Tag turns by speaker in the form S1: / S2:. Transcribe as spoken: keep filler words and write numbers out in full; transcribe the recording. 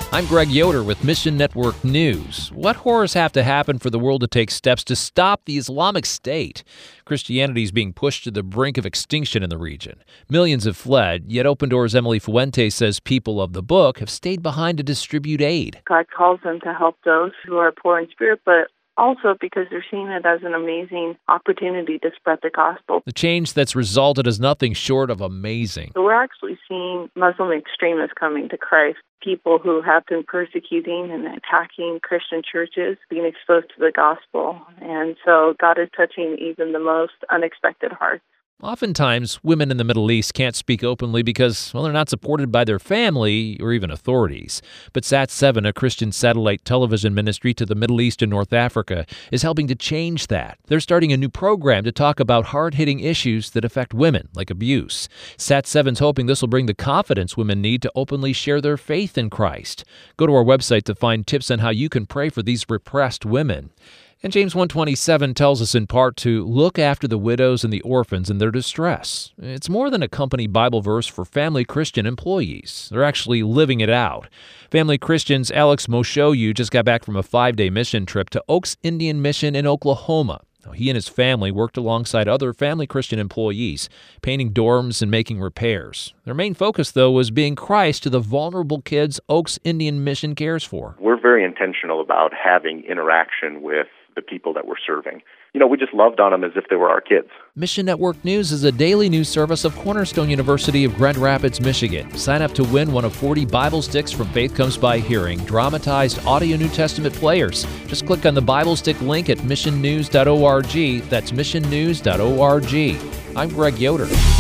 S1: I'm Greg Yoder with Mission Network News. What horrors have to happen for the world to take steps to stop the Islamic State? Christianity is being pushed to the brink of extinction in the region. Millions have fled, yet Open Doors' Emily Fuente says people of the book have stayed behind to distribute aid.
S2: God calls them to help those who are poor in spirit, but also because they're seeing it as an amazing opportunity to spread the gospel.
S1: The change that's resulted is nothing short of amazing.
S2: So we're actually seeing Muslim extremists coming to Christ, people who have been persecuting and attacking Christian churches, being exposed to the gospel. And so God is touching even the most unexpected hearts.
S1: Oftentimes, women in the Middle East can't speak openly because, well, they're not supported by their family or even authorities. But Sat seven, a Christian satellite television ministry to the Middle East and North Africa, is helping to change that. They're starting a new program to talk about hard-hitting issues that affect women, like abuse. Sat seven's hoping this will bring the confidence women need to openly share their faith in Christ. Go to our website to find tips on how you can pray for these repressed women. And James one twenty-seven tells us in part to look after the widows and the orphans in their distress. It's more than a company Bible verse for family Christian employees. They're actually living it out. Family Christians Alex Moshoyu just got back from a five-day mission trip to Oaks Indian Mission in Oklahoma. He and his family worked alongside other family Christian employees, painting dorms and making repairs. Their main focus, though, was being Christ to the vulnerable kids Oaks Indian Mission cares for.
S3: We're very intentional about having interaction with the people that we're serving. You know, we just loved on them as if they were our kids.
S1: Mission Network News is a daily news service of Cornerstone University of Grand Rapids, Michigan. Sign up to win one of forty Bible Sticks from Faith Comes by Hearing, dramatized audio New Testament players. Just click on the Bible Stick link at mission news dot org. That's mission news dot org. I'm Greg Yoder.